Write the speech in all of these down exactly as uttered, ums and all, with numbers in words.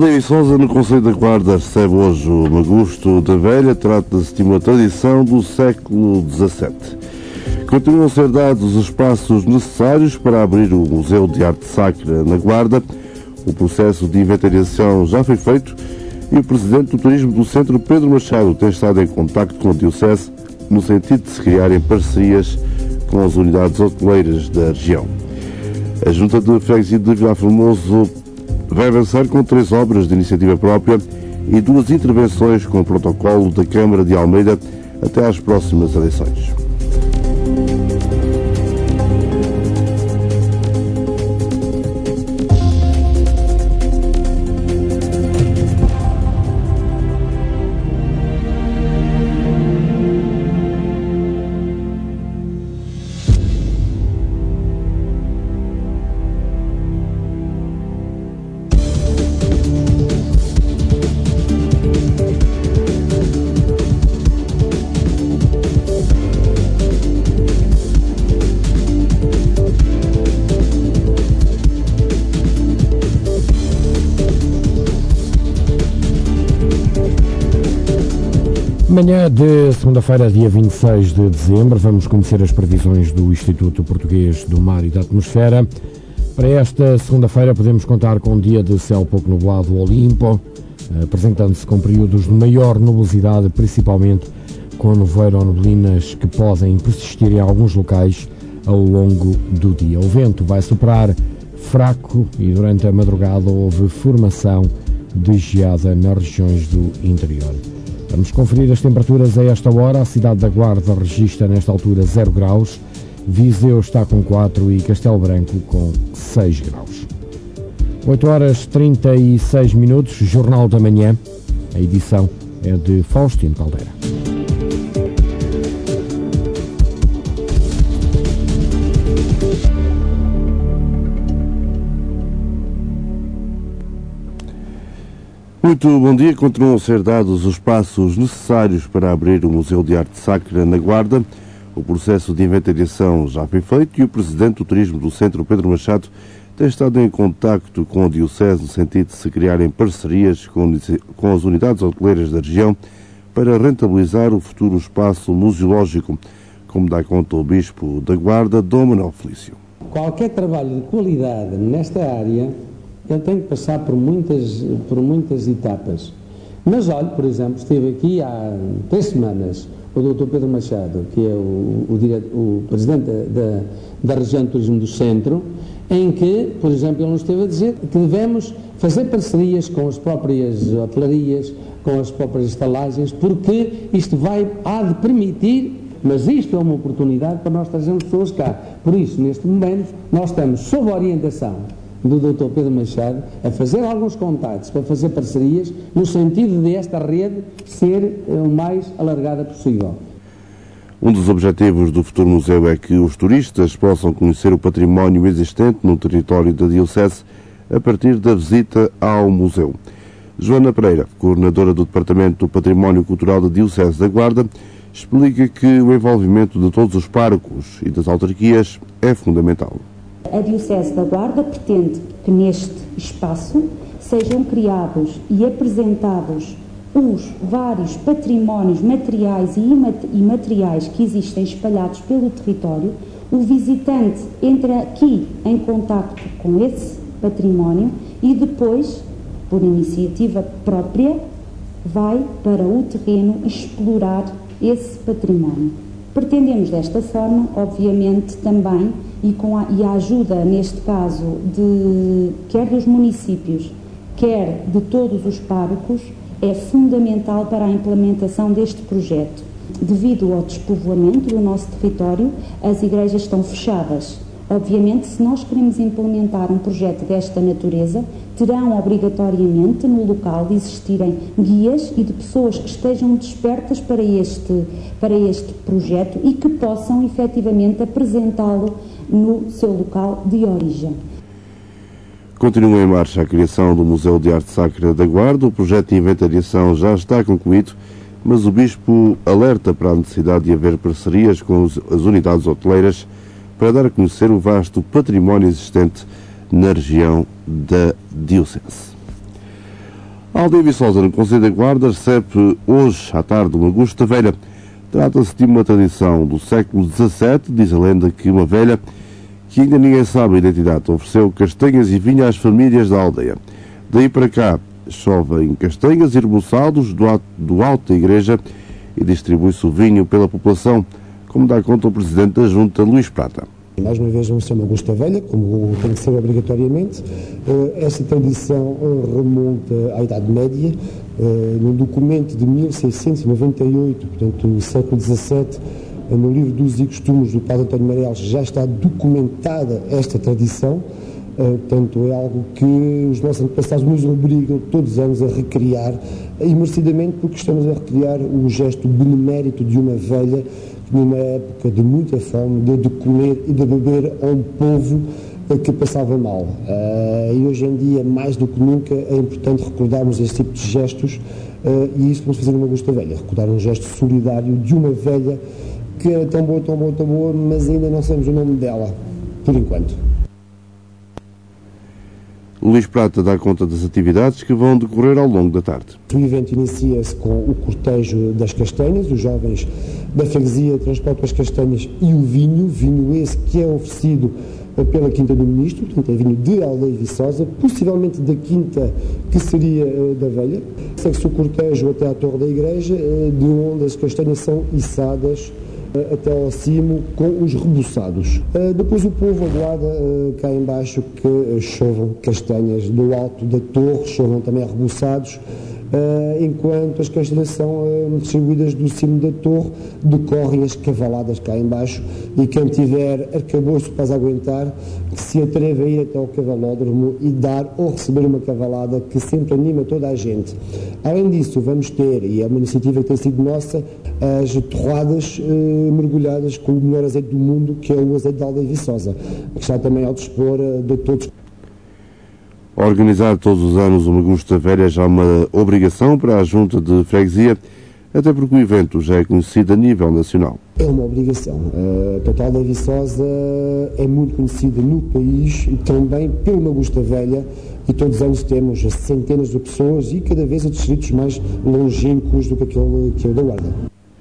Aldeia Viçosa, no Concelho da Guarda, recebe hoje o Magusto da Velha. Trata-se de uma tradição do século dezassete. Continuam a ser dados os espaços necessários para abrir o Museu de Arte Sacra na Guarda. O processo de inventariação já foi feito e o Presidente do Turismo do Centro, Pedro Machado, tem estado em contacto com a Diocese no sentido de se criarem parcerias com as unidades hoteleiras da região. A Junta de Freguesia de Vilar Formoso vai avançar com três obras de iniciativa própria e duas intervenções com o protocolo da Câmara de Almeida até às próximas eleições. Manhã de segunda-feira, dia vinte e seis de dezembro, vamos conhecer as previsões do Instituto Português do Mar e da Atmosfera. Para esta segunda-feira podemos contar com um dia de céu pouco nublado ou limpo, apresentando-se com períodos de maior nubosidade, principalmente com nevoeiro ou neblinas que podem persistir em alguns locais ao longo do dia. O vento vai soprar fraco e durante a madrugada houve formação de geada nas regiões do interior. Vamos conferir as temperaturas a esta hora. A cidade da Guarda registra nesta altura zero graus, Viseu está com quatro e Castelo Branco com seis graus. oito horas e trinta e seis minutos, Jornal da Manhã. A edição é de Faustino Caldeira. Muito bom dia. Continuam a ser dados os passos necessários para abrir o Museu de Arte Sacra na Guarda. O processo de inventariação já foi feito e o Presidente do Turismo do Centro, Pedro Machado, tem estado em contacto com a Diocese no sentido de se criarem parcerias com, com as unidades hoteleiras da região para rentabilizar o futuro espaço museológico, como dá conta o Bispo da Guarda, Dom Manuel Felício. Qualquer trabalho de qualidade nesta área, ele tem que passar por muitas, por muitas etapas. Mas olha, por exemplo, esteve aqui há três semanas o doutor Pedro Machado, que é o, o, dire... o Presidente da, da, da Região de Turismo do Centro, em que, por exemplo, ele nos esteve a dizer que devemos fazer parcerias com as próprias hotelarias, com as próprias estalagens, porque isto vai, há de permitir, mas isto é uma oportunidade para nós trazermos pessoas cá. Por isso, neste momento, nós estamos sob a orientação do doutor Pedro Machado a fazer alguns contactos para fazer parcerias no sentido de esta rede ser o mais alargada possível. Um dos objetivos do futuro museu é que os turistas possam conhecer o património existente no território da Diocese a partir da visita ao museu. Joana Pereira, coordenadora do Departamento do Património Cultural da Diocese da Guarda, explica que o envolvimento de todos os párocos e das autarquias é fundamental. A Diocese da Guarda pretende que neste espaço sejam criados e apresentados os vários patrimónios materiais e imateriais que existem espalhados pelo território. O visitante entra aqui em contacto com esse património e depois, por iniciativa própria, vai para o terreno explorar esse património. Pretendemos desta forma, obviamente, também, e com a, e a ajuda, neste caso, de, quer dos municípios, quer de todos os párocos, é fundamental para a implementação deste projeto. Devido ao despovoamento do nosso território, as igrejas estão fechadas. Obviamente, se nós queremos implementar um projeto desta natureza, terão obrigatoriamente no local de existirem guias e de pessoas que estejam despertas para este, para este projeto e que possam efetivamente apresentá-lo no seu local de origem. Continua em marcha a criação do Museu de Arte Sacra da Guarda. O projeto de inventariação já está concluído, mas o Bispo alerta para a necessidade de haver parcerias com as unidades hoteleiras para dar a conhecer o vasto património existente na região da Diocese. A Aldeia Viçosa, no Conselho da Guarda, recebe hoje à tarde uma Gusta Velha. Trata-se de uma tradição do século dezassete, diz a lenda que uma velha, que ainda ninguém sabe a identidade, ofereceu castanhas e vinho às famílias da aldeia. Daí para cá, chovem castanhas e reboçados do alto, do alto da igreja e distribui-se o vinho pela população, como dá conta o Presidente da Junta, Luís Prata. Mais uma vez vamos ser uma Gusta Velha, como tem que ser obrigatoriamente. Esta tradição remonta à Idade Média, num documento de mil seiscentos e noventa e oito, portanto, no século dezassete, no livro dos e costumes do Padre António Mareles, já está documentada esta tradição. Portanto, é algo que os nossos antepassados nos obrigam todos os anos a recriar, e merecidamente, porque estamos a recriar o gesto benemérito de uma velha numa época de muita fome, de, de comer e de beber a um povo uh, que passava mal. Uh, e hoje em dia, mais do que nunca, é importante recordarmos este tipo de gestos, uh, e isso vamos fazer numa Gusta Velha, recordar um gesto solidário de uma velha que era tão boa, tão boa, tão boa, mas ainda não sabemos o nome dela, por enquanto. Luís Prata dá conta das atividades que vão decorrer ao longo da tarde. O evento inicia-se com o cortejo das castanhas. Os jovens da freguesia transportam as castanhas e o vinho, vinho esse que é oferecido pela Quinta do Ministro, portanto é vinho de Aldeia Viçosa, possivelmente da Quinta que seria uh, da Velha. Segue-se o cortejo até à torre da igreja, uh, de onde as castanhas são içadas até ao cimo com os reboçados. Uh, depois o povo aguarda uh, cá embaixo que uh, chovam castanhas do alto da torre, chovam também reboçados, uh, enquanto as castanhas são uh, distribuídas do cimo da torre, decorrem as cavaladas cá embaixo, e quem tiver arcabouço para as aguentar, que se atreve a ir até ao cavalódromo e dar ou receber uma cavalada que sempre anima toda a gente. Além disso, vamos ter, e é uma iniciativa que tem sido nossa, as torradas eh, mergulhadas com o melhor azeite do mundo, que é o azeite da Aldeia Viçosa, que está também ao dispor de todos. Organizar todos os anos uma Gusta Velha é já uma obrigação para a Junta de Freguesia, até porque o evento já é conhecido a nível nacional. É uma obrigação. A Aldeia Viçosa é muito conhecida no país, também pela uma Gusta Velha, e todos os anos temos centenas de pessoas e cada vez a distritos mais longínquos do que aquele que é o da Guarda.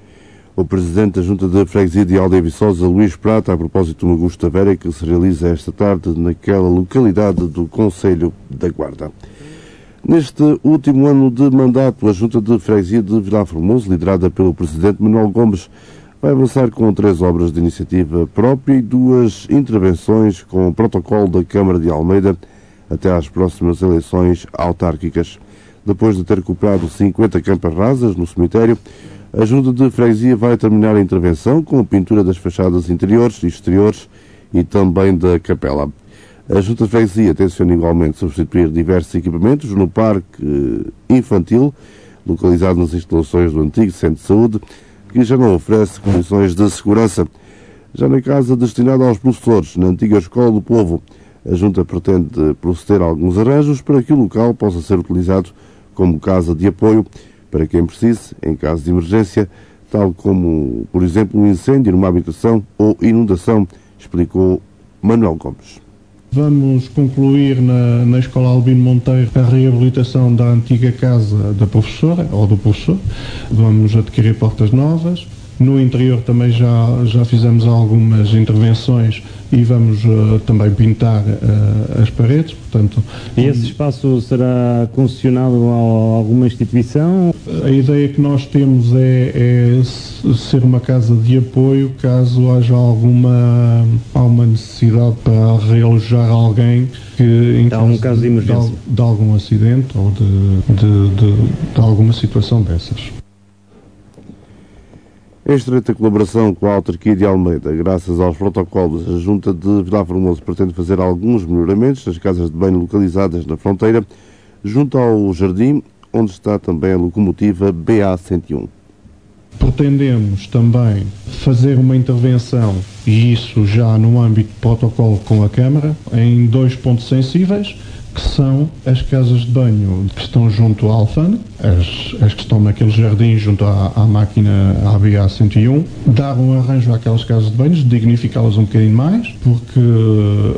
O Presidente da Junta de Freguesia de Aldeia Viçosa, Luís Prata, a propósito de uma Gusta Velha que se realiza esta tarde naquela localidade do Conselho da Guarda. Neste último ano de mandato, a Junta de Freguesia de Vilar Formoso, liderada pelo Presidente Manuel Gomes, vai avançar com três obras de iniciativa própria e duas intervenções com o protocolo da Câmara de Almeida até às próximas eleições autárquicas. Depois de ter comprado cinquenta campas rasas no cemitério, a Junta de Freguesia vai terminar a intervenção com a pintura das fachadas interiores e exteriores e também da capela. A Junta de Freguesia tenciona igualmente substituir diversos equipamentos no parque infantil, localizado nas instalações do antigo Centro de Saúde, que já não oferece condições de segurança. Já na casa destinada aos professores, na antiga Escola do Povo, a Junta pretende proceder a alguns arranjos para que o local possa ser utilizado como casa de apoio para quem precise, em caso de emergência, tal como, por exemplo, um incêndio numa habitação ou inundação, explicou Manuel Gomes. Vamos concluir na, na Escola Albino Monteiro a reabilitação da antiga casa da professora, ou do professor. Vamos adquirir portas novas. No interior também já, já fizemos algumas intervenções e vamos uh, também pintar uh, as paredes. Portanto, e esse espaço será concessionado a alguma instituição? A ideia que nós temos é, é ser uma casa de apoio caso haja alguma, alguma necessidade para realojar alguém que, em caso, algum caso de emergência, de, de algum acidente ou de, de, de, de alguma situação dessas. Em estreita colaboração com a autarquia de Almeida, graças aos protocolos, a Junta de Vilar Formoso pretende fazer alguns melhoramentos nas casas de banho localizadas na fronteira, junto ao jardim, onde está também a locomotiva B A cento e um. Pretendemos também fazer uma intervenção, e isso já no âmbito de protocolo com a Câmara, em dois pontos sensíveis, que são as casas de banho que estão junto à Alfândega, as, as que estão naquele jardim junto à, à máquina A B A cento e um, dar um arranjo àquelas casas de banho, dignificá-las um bocadinho mais, porque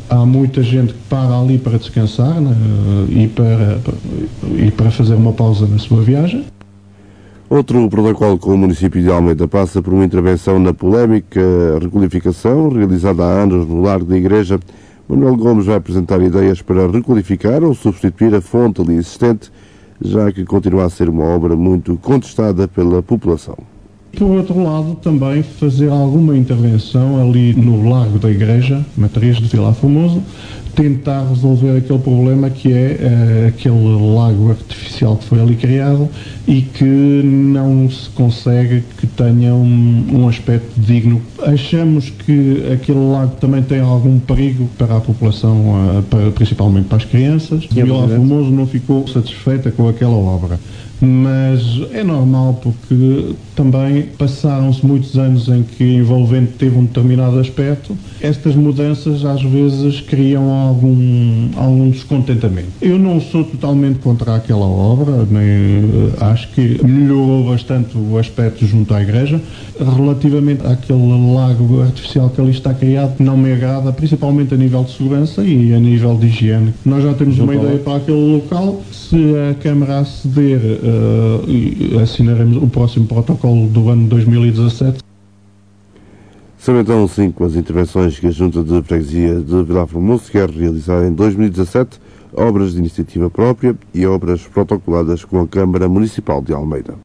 Há muita gente que para ali para descansar, né, e, para, e para fazer uma pausa na sua viagem. Outro protocolo com o município de Almeida passa por uma intervenção na polémica requalificação realizada há anos no Largo da Igreja. Manuel Gomes vai apresentar ideias para requalificar ou substituir a fonte ali existente, já que continua a ser uma obra muito contestada pela população. Por outro lado, também fazer alguma intervenção ali no Largo da Igreja, Matriz de Vila Formoso, tentar resolver aquele problema que é uh, aquele lago artificial que foi ali criado e que não se consegue que tenha um, um aspecto digno. Achamos que aquele lago também tem algum perigo para a população, uh, para, principalmente para as crianças. Vila Formoso não ficou satisfeita com aquela obra. Mas é normal porque também passaram-se muitos anos em que o envolvente teve um determinado aspecto. Estas mudanças às vezes criam algum, algum descontentamento. Eu não sou totalmente contra aquela obra, nem, acho que melhorou bastante o aspecto junto à igreja. Relativamente àquele lago artificial que ali está criado, não me agrada, principalmente a nível de segurança e a nível de higiene. Nós já temos uma ideia para aquele local. Se a Câmara aceder, uh, assinaremos o próximo protocolo do ano dois mil e dezassete. São então cinco as intervenções que a Junta de Freguesia de Vila Formoso quer realizar em dois mil e dezassete, obras de iniciativa própria e obras protocoladas com a Câmara Municipal de Almeida.